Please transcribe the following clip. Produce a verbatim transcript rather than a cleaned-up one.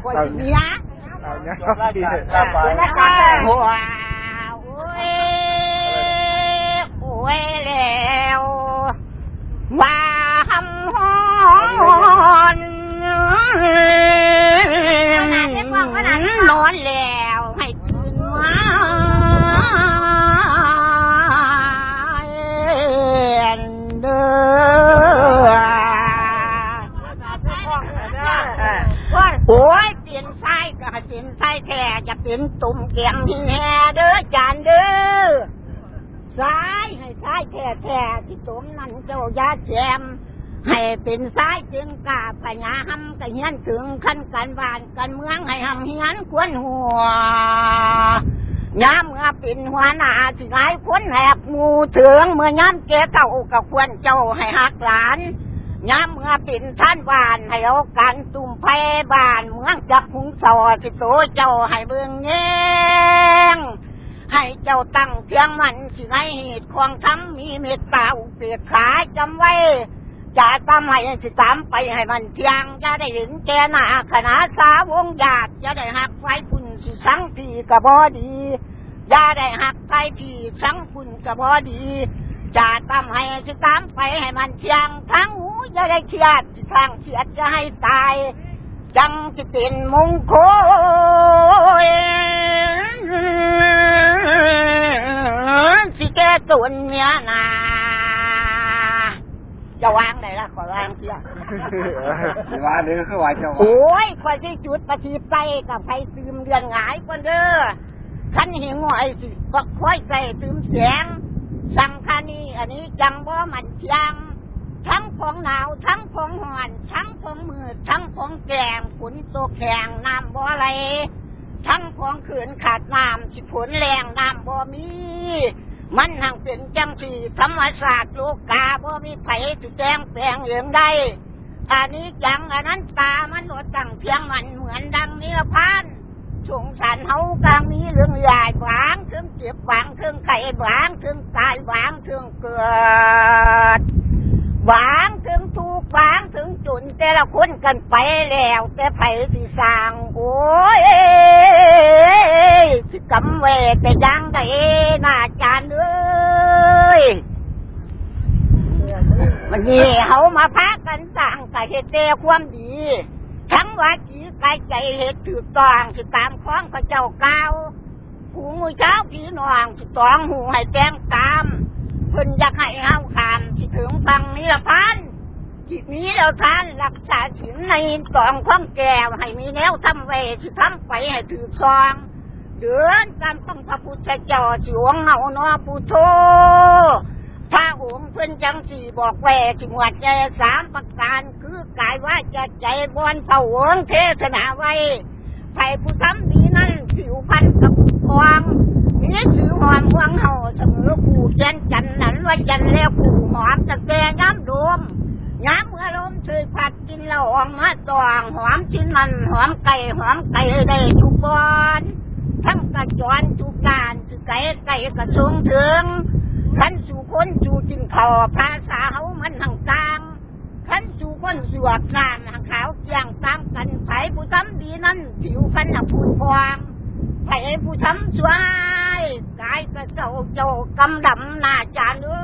กวยเนี้ยเอาเนี้ยหัวโอ้ยโอ้ยแล้วว่าหำหอนนอนแล้วให้ตื่นมาเด้อโอ้ยเปลี่ยนไส้ก็ให้เปลี่ยนไส้แท้จะเปลี่ยนตุ่มแก้มที่แน่เด้อจานเด้อซ้ายให้ซ้ายแท้แท้ที่ตุ่มนั่นเจ้ายาแจมให้เป็นซ้ายจึงกาพญาหำกะเฮียนถึงขั้นกันบ้านกันเมืองให้หำเฮียนควรหัวยามเมื่อเป็นหัวหน้าสิหลายคนแหกหมู่ถึงเมื่อยามแก่เก่าก็ควรเจ้าให้หักหลานยามเมื่อเป็นท่านบ้านให้เอาการตุ่มไผ่บ้านเมืองจับหุงสอสิโตเจ้าให้เบิ่งแยงให้เจ้าตั้งเพียงมันสิให้เหตุของทำมีเมตตาอุเบกขาจำไว้จะตามให้สิตามไปให้มันเที่ยงจะได้เห็นแก่หน้าคณะสาวงญาติจะได้หักไฟพุ่นสิสังผีกะบ่ดีจะได้หักไฟผีสังพุ่นกะบ่ดีจะตามให้สิตามไปให้มันเที่ยงทั้งหูจะได้เครียดสิทางเสียดจะให้ตายจังจะเป็นมงคลสิแก่ตุนเมียนาจะวางไหนล่ะขอวางเสียวางนี่คือวางเจ้าโอ้ยคอยที่จุดปฏิไปกับใครซึมเดือนหงายคนเด้อขันหิงหอยสิก็ค่อยใส่ซึมเสียงสังคานีอันนี้จังบ่มันเชียงทั้งของหนาวทั้งของห่อนทั้งของมืดทั้งของแกงฝนตกแข็งน้ำบ่ไหลทั้งของขืนขาดน้ำสิฝนแรงน้ำบ่มีมันห่างเป็นจังสีธรรมศาสตร์โลกาบ่มีไผสิแจ้งแปลงเองได้อันนี้จังอันนั้นตามันโดดตั้งเพียงมันเหมือนดังนิรพานสงสารเฮากลางมีเรื่องใหญ่หวางเครื่องเจ็บหวางเครื่องไข่หวางเครื่องตายหวางเครื่องเกิดหวางถึงถูกหวางถึงจุนแต่ละคนกันไปแล้วแต่ไผสิสร้างโอ้ยสิกำเวแต่ยังได้น่าจานเลยวันนี้เขามาพักกันสร้างแต่เหตุเตะความดีทั้งว่าจีกายใจเหตุถือตองสิตามคล้องพระเจ้าเก่าหูมือเช้าพี่น้องสิตองหูให้แจ้งตามเพิ่นอยากให้เฮาขามสิถึงฟังนิรพันธ์จิตนี้เราทานรักษาศีลในตองของแก้วให้มีแนวทำไว้สิทำไปให้ถือซองเดินตามต้องพระพุทธเจ้าสิวงเฮาเนาะพุทโธพระองค์เพิ่นจังสี่บอกแวจิงวัดใจสามประการคือกายว่าจะใจบอนเผาหวงเทศนาไว้ไผ่ผู้ทำดีนั้นผิวพันกับกวางนี่ถือหอมหวงเฮาเสมอผู้แจนจันนั้นว่าจันแล้วผู้หอมตะแกน้ำดมน้ำเมื่อลมช่วยผัดกินเราออกมาตองหอมชิ้นมันหอมไก่หอมไก่ได้ทุกบอนทั้งกระจรทุกการสุไก่ไก่กระทรงถึงขันสู่คนสู่จินเขาภาษาเฮา